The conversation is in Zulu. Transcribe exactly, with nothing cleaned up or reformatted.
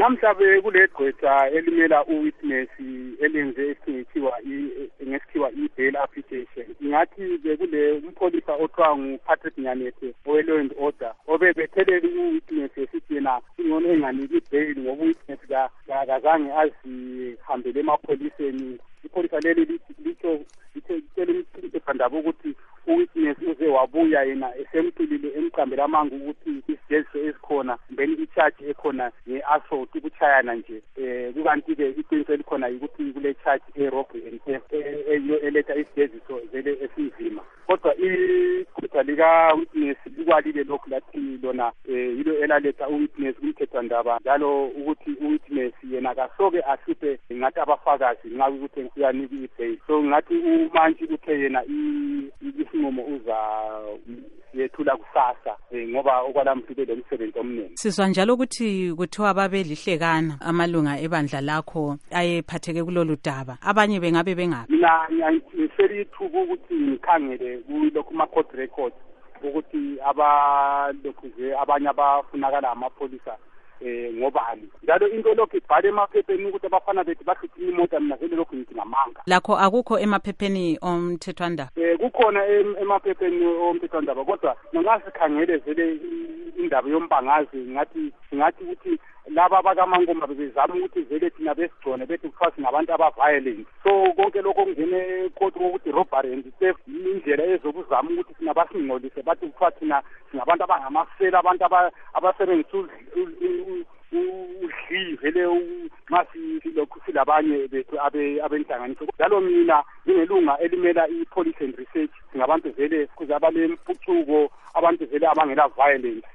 namhlabe kule gqwetha elimela uwitness elenze esikhiwa ngesikhiwa i-bail application. Ngathi bekule umpholisa othiwa nguPatrick Nyanethe owe-law and order obebethelele uwitness esithi yena ingcono enganiki i-bail ngoba uwitness kazange azihambele emapholiseni. Ipholisa leli litho litshele imithethwandaba ukuthi uwitness uze wabuya yena esemthulile emqambela amanga ukuthi isijeziso esikhona mbeni i-charge ekhona nge-assault ukuchayana nje eh kukanti-ke iqiniso elikhona ukuthi kule charge e-robbery and theft eyiyo eletha isijeziso vele esinzima. Kodwa iqhutha lika-witness likwalile lokhu lathi lona yilo elaletha uwitness kumthethwandaba njalo ukuthi uwitness yena kasoke ahluphe ngathi abafakazi nxa ukuthi uyanika i-bail. So ngathi umantshi uthe yena isinqumo uza yethula kusasa ngoba okwalamhlube lo msebenzi omningi. Sizwa njalo ukuthi kuthiwa babelihlekana amalunga ebandla lakho ayephatheke kulolu daba, abanye bengabe bengabi. Mina ngiseli ithuku ukuthi ngikhangele kulokhu ma-court records ukuthi abalokhu nje abanye abafunakala amapholisa eh ngobani njalo into lokhu ibhale emaphepheni ukuthi abafana bethu bahluthe imoto mina vele lokhu ngithi ngamanga. Lakho akukho emaphepheni omthethwandaba? Eh kukhona emaphepheni omthethwandaba kodwa ngasikhangele vele indaba yombangazi ngathi ngathi ukuthi laba bakaMangoma bezama ukuthi vele thina besigcone bethi kuthiwa singabantu aba-violent. So konke lokho kungene court ukuthi robbery and theft indlela ezokuzama ukuthi thina basingcolise bathi kuthiwa thina singabantu abangamasela abantu abasebenzisa udli vele nxa silokhu silabanye bethu abenhlanganiso. Njalo mina ngingelunga elimela i-police and research singabantu vele kuze abalempucuko abantu vele abangela violence.